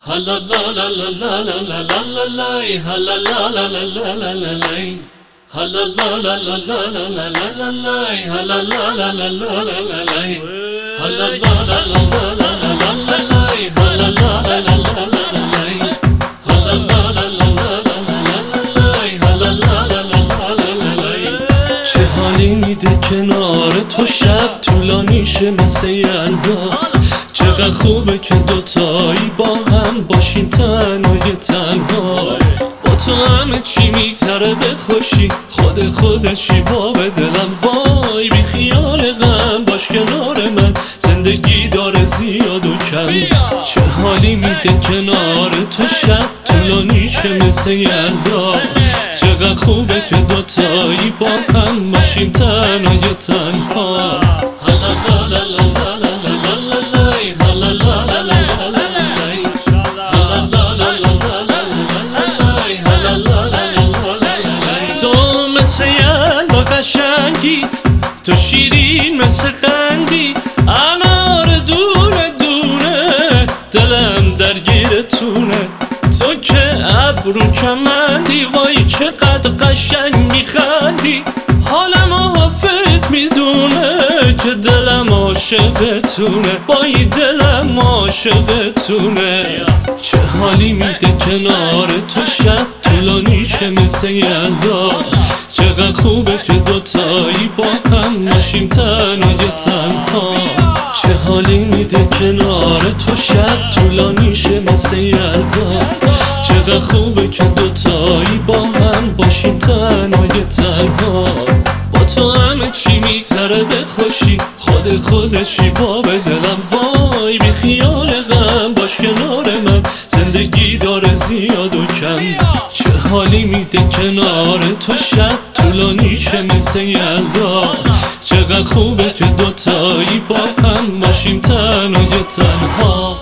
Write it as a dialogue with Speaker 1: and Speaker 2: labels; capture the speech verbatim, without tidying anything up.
Speaker 1: Hala la la la la la la la la la, hala la la la la la la la, hala la la la la la la la la la, hala la la la la la la la, hala la la la la la la la la la, hala la la la la la la la, hala la la la la la la la la, hala la la la la la la. چه حالی میده کنار تو شب طولانی شه مثل یلدا، چقدر خوبه که دوتایی با هم باشیم تنهای تنها. با تو همه چی میگذره به خوشی، خود خودشی با به دلم وای. بی خیال غم باش کنار من، زندگی داره زیاد و کم. چه حالی میده کنار تو شب طولانی شه مثل یلدا، چقدر خوبه که دوتایی با هم باشیم تنهای تنها. تو مثل یلدا قشنگی، تو شیرین مثل قندی، انار دونه دونه دلم درگیرتونه. تو که ابرو کمندی، وای چقدر قشنگ میخندی. حالم حافظ میدونه که دلم عاشقتونه، وای دلم عاشقتونه. چه حالی میده کنار تو شب طولانی شه مثل یلدا، چقدر خوبه که دوتایی با هم باشیم تنهای تنها. چه حالی میده کنار تو شب طولانی شه مثل یلدا، چقدر خوبه که دوتایی با هم باشیم تنهای تنها. با تو همه چی میگذره به خوشی، خود خودشی با به دلم وای. بی خیال غم باش کنار من، زندگی داره زیاد و کم. چه حالی میده کنار تو شب طولانی شه مثل یلدا، چقدر خوبه که دوتایی با هم باشیم تنهای تنها.